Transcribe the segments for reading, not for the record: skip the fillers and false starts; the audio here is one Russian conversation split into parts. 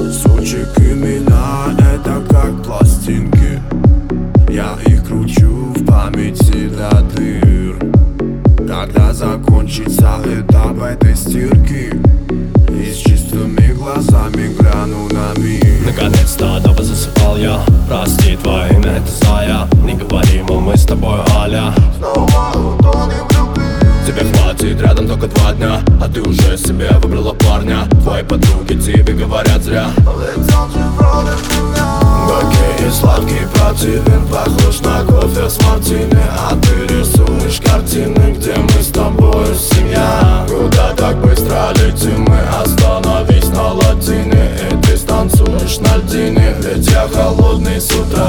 Сучек имена — это как пластинки. Я их кручу в памяти до дыр. Когда закончится этап этой стирки, и с чистыми глазами гляну на мир. Наконец-то дома засыпал я. Прости, твое имя это Зая. Не говорим, мы с тобой, Аля. Снова утонем в любви. Тебе хватит, рядом только 2 дня, а ты уже себе выбрала парня. Твои подруги тебе говорят зря. Ведь он же вроде меня. Горький и сладкий противен, похож на кофе с мартини. А ты рисуешь картины, где мы с тобой семья. Куда так быстро летим мы? Остановись на латине. И ты станцуешь на льдине, ведь я холодный с утра.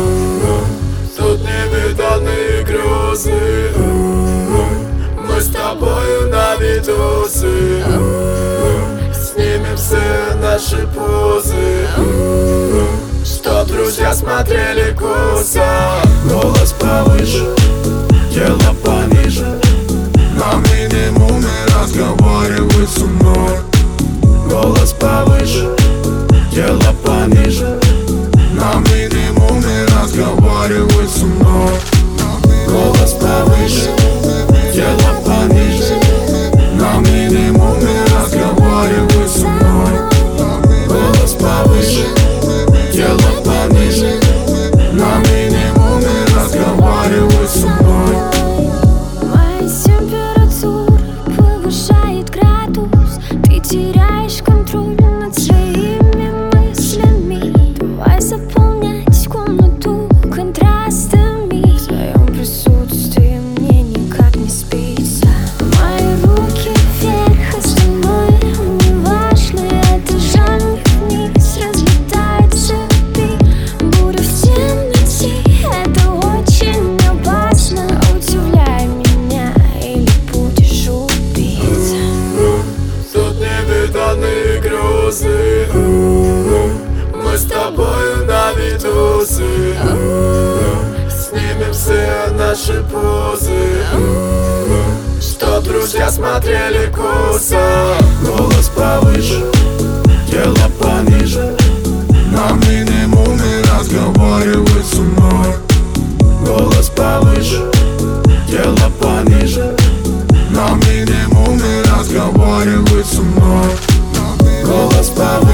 Тут невиданные грезы. Мы с тобою на видосы. Снимем все наши позы, что друзья смотрели косо. Голос повыше, тело пониже. На минимуме разговаривай со мной. Голос повыше, тело пониже. На минимуме разговаривай со мной. Голос повыше, тело пониже. На минимуме разговаривай со мной. Голос повыше, тело пониже. На минимуме разговаривай со мной. Моя температура повышает градус. Ты теряешь контроль над своими мыслями. Давай заполнять комнату контрастами. В твоем присутствии мне никак не спится. Мои руки вверх, остальное неважно. Это жанр вниз, разлетается ты. Буря в темноте, это очень опасно. Удивляй меня или будешь убит. Тут невиданные грезы. Мы с тобою на видосы. Снимем все наши позы, что друзья смотрели косо. Голос повыше, тело пониже. На минимуме разговаривай со мной. Голос повыше, тело пониже. На минимуме разговаривай со мной. Голос повыше.